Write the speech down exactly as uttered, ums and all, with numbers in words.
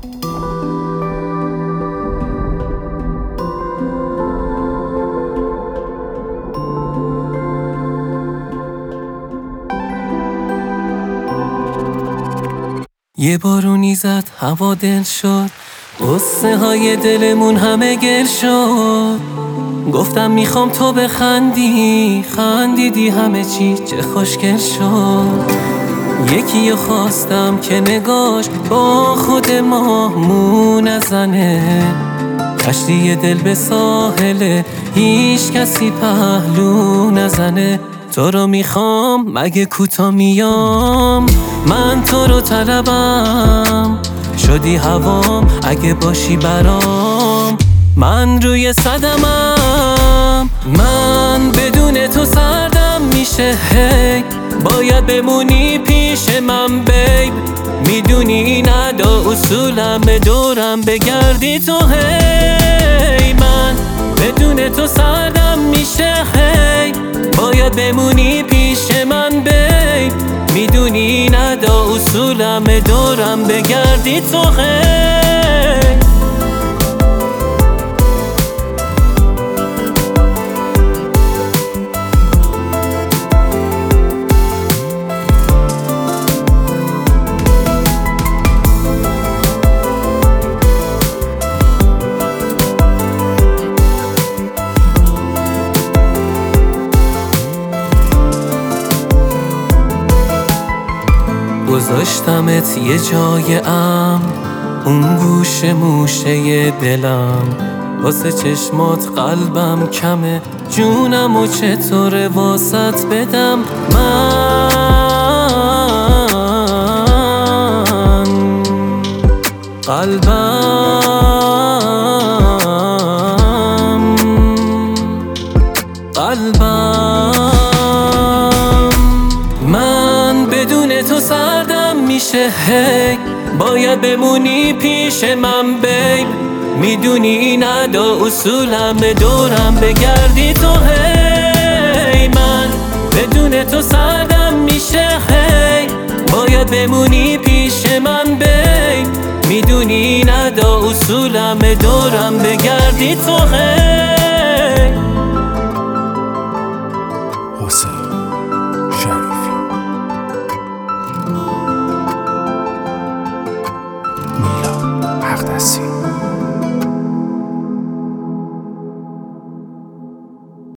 یه بارونی زد هوا دل شد، غصه های دلمون همه گل شد. گفتم میخوام تو بخندی، خندیدی همه چی چه خوشگل شد. یکی رو خواستم که نگاش با خود ما مو نزنه، کشتی دل به ساحل هیچ کسی پهلو نزنه. تو رو میخوام مگه کوتا میام، من تو رو طلبم، شدی هوام اگه باشی برام. من روی صدمم، من بدون تو سردم میشه هی. باید بمونی پیش من بیب، میدونی این ادا اصولم، دورم بگردی تو هی. من بدون تو سردم میشه هی، باید بمونی پیش من بیب، میدونی این ادا اصولم، دورم بگردی تو هی. گذاشتمت یه جای امن، اون گوشه موشه دلم، واسه چشمات قلبم کمه، جونم و چطوره واسط بدم من. قلبم قلبم من بدون تو سردم میشه هی. باید بمونی پیش من بیب، میدونی این ادا اصولم، دورم بگردی تو هی. من بدون تو سردم میشه هی، باید بمونی پیش من بیب، میدونی این ادا اصولم، دورم بگردی تو هی.